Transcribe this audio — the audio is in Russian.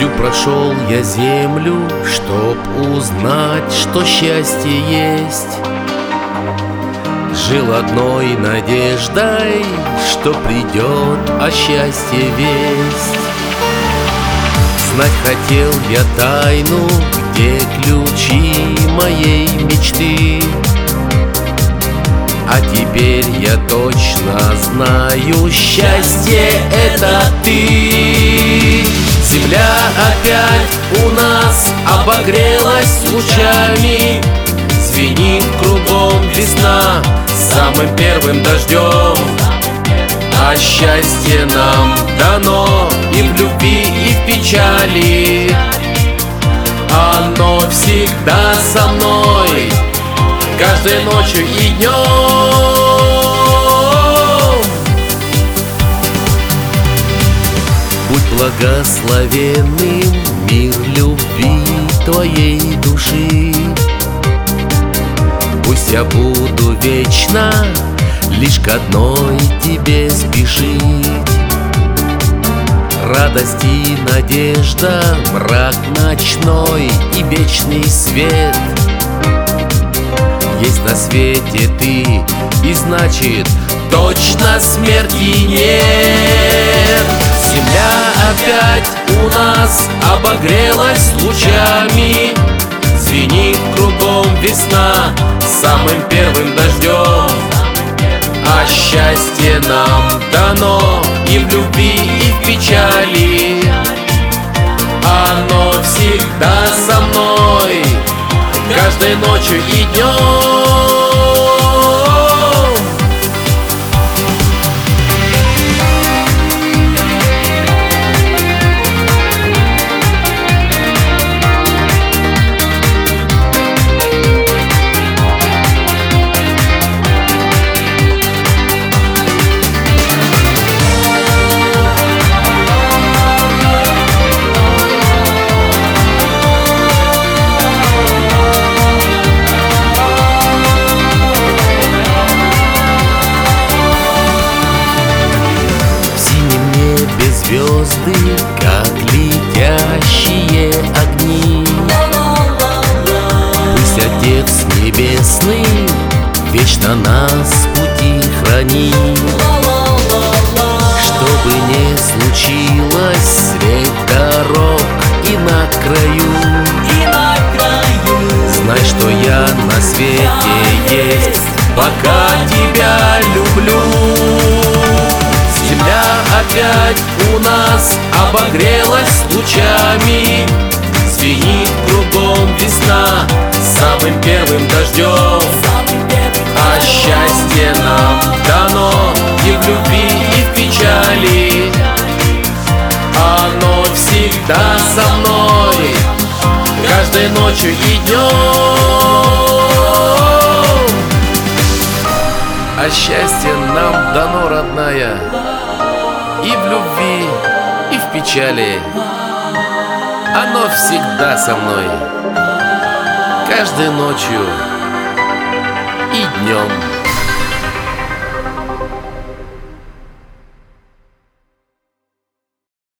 Всю прошел я землю, чтоб узнать, что счастье есть. Жил одной надеждой, что придет о счастье весть. Знать хотел я тайну, где ключи моей мечты. А теперь я точно знаю, счастье — это ты. Земля опять у нас обогрелась лучами, звенит кругом весна самым первым дождем. А счастье нам дано и в любви, и в печали. Оно всегда со мной, каждой ночью и днем. Будь благословенным мир любви твоей души. Пусть я буду вечно лишь к одной тебе спешить. Радость и надежда, мрак ночной и вечный свет. Есть на свете ты, и значит точно смерти нет. Земля опять у нас обогрелась лучами, звенит кругом весна самым первым дождем. А счастье нам дано и в любви, и в печали. Оно всегда со мной, каждой ночью и днем. Звезды, как летящие огни. Пусть Отец Небесный вечно нас в пути хранит. Что бы ни случилось средь дорог и на краю, знай, что я на свете есть, пока тебя люблю. Земля опять у нас обогрелась лучами, звенит кругом весна самым первым дождем. А счастье нам дано и в любви, и в печали. Оно всегда со мной, каждой ночью и днем. А счастье нам дано, родная, и в любви, и в печали. Оно всегда со мной, каждой ночью и днем.